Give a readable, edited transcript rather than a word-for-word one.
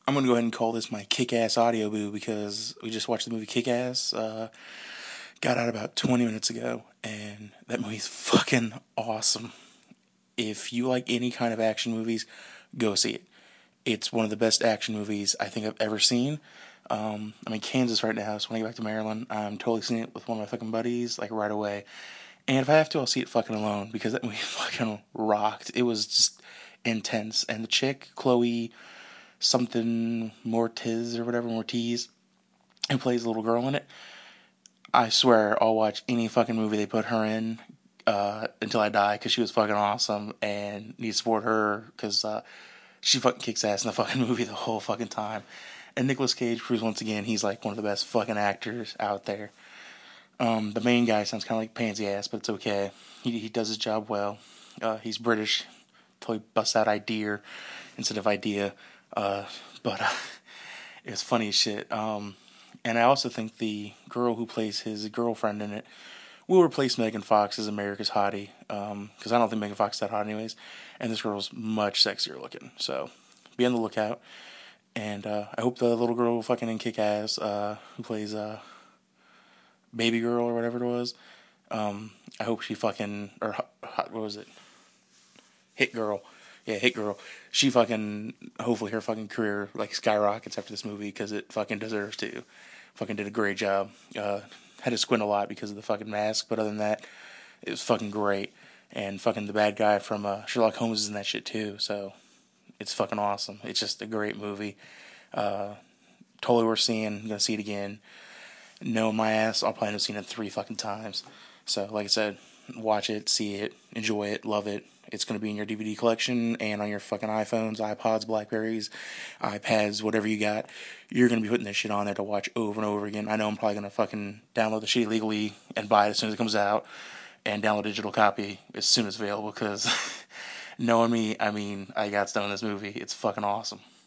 I'm gonna go ahead and call this my Kick-Ass audio boo because we just watched the movie Kick-Ass. Got out about 20 minutes ago, and that movie's fucking awesome. If you like any kind of action movies, go see it. It's one of the best action movies I think I've ever seen. I'm in Kansas right now, so when I get back to Maryland, I'm totally seeing it with one of my fucking buddies, like right away. And if I have to, I'll see it fucking alone because that movie fucking rocked. It was just intense. And the chick, Chloe something Mortiz or whatever, Mortiz, who plays the little girl in it, I swear I'll watch any fucking movie they put her in until I die because she was fucking awesome and need to support her because she fucking kicks ass in the fucking movie the whole fucking time. And Nicolas Cage proves once again he's like one of the best fucking actors out there. The main guy sounds kind of like pansy ass, but it's okay. He does his job well. He's British. Totally busts out idea instead of idea. But it was funny as shit. And I also think the girl who plays his girlfriend in it will replace Megan Fox as America's hottie. Because I don't think Megan Fox is that hot anyways. And this girl's much sexier looking. So be on the lookout. And I hope the little girl will fucking kick ass who plays Baby Girl or whatever it was. I hope she fucking, or what was it? Hit Girl. Yeah, Hit Girl. She fucking, hopefully her fucking career like skyrockets after this movie because it fucking deserves to. Fucking did a great job. Had to squint a lot because of the fucking mask, but other than that, it was fucking great. And fucking the bad guy from Sherlock Holmes is in that shit too, so it's fucking awesome. It's just a great movie. Totally worth seeing. Gonna see it again. No, my ass, I'll plan on seeing it 3 fucking times. So, like I said, watch it, see it, enjoy it, love it. It's going to be in your DVD collection and on your fucking iPhones, iPods, Blackberries, iPads, whatever you got. You're going to be putting this shit on there to watch over and over again. I know I'm probably going to fucking download the shit illegally and buy it as soon as it comes out and download a digital copy as soon as available because knowing me, I mean, I got stoned in this movie. It's fucking awesome.